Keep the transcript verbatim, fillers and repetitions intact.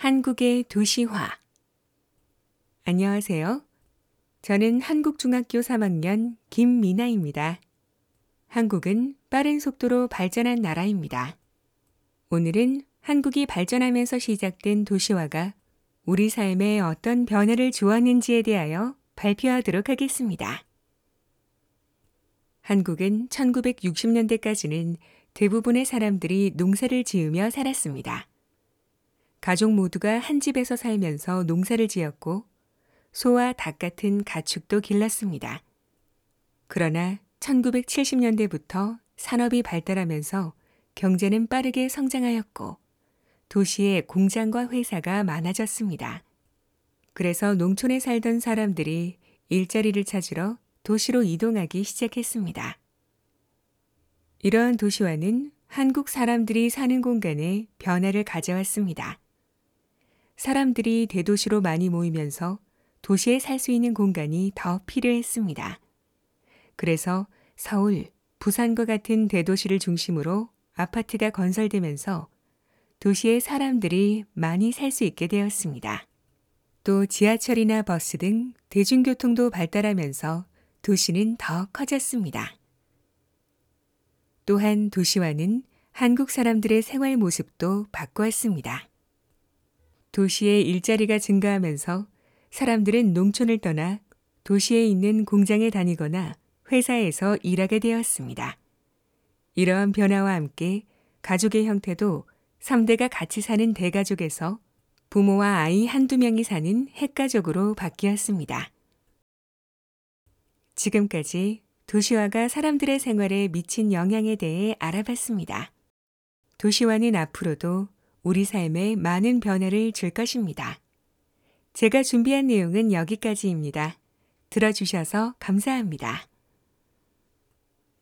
한국의 도시화. 안녕하세요. 저는 한국중학교 삼 학년 김미나입니다. 한국은 빠른 속도로 발전한 나라입니다. 오늘은 한국이 발전하면서 시작된 도시화가 우리 삶에 어떤 변화를 주었는지에 대하여 발표하도록 하겠습니다. 한국은 천구백육십 년대까지는 대부분의 사람들이 농사를 지으며 살았습니다. 가족 모두가 한 집에서 살면서 농사를 지었고 소와 닭 같은 가축도 길렀습니다. 그러나 천구백칠십 년대부터 산업이 발달하면서 경제는 빠르게 성장하였고 도시에 공장과 회사가 많아졌습니다. 그래서 농촌에 살던 사람들이 일자리를 찾으러 도시로 이동하기 시작했습니다. 이러한 도시화는 한국 사람들이 사는 공간에 변화를 가져왔습니다. 사람들이 대도시로 많이 모이면서 도시에 살 수 있는 공간이 더 필요했습니다. 그래서 서울, 부산과 같은 대도시를 중심으로 아파트가 건설되면서 도시에 사람들이 많이 살 수 있게 되었습니다. 또 지하철이나 버스 등 대중교통도 발달하면서 도시는 더 커졌습니다. 또한 도시화는 한국 사람들의 생활 모습도 바꾸었습니다. 도시의 일자리가 증가하면서 사람들은 농촌을 떠나 도시에 있는 공장에 다니거나 회사에서 일하게 되었습니다. 이러한 변화와 함께 가족의 형태도 삼 대가 같이 사는 대가족에서 부모와 아이 한두 명이 사는 핵가족으로 바뀌었습니다. 지금까지 도시화가 사람들의 생활에 미친 영향에 대해 알아봤습니다. 도시화는 앞으로도 우리 삶에 많은 변화를 줄 것입니다. 제가 준비한 내용은 여기까지입니다. 들어주셔서 감사합니다.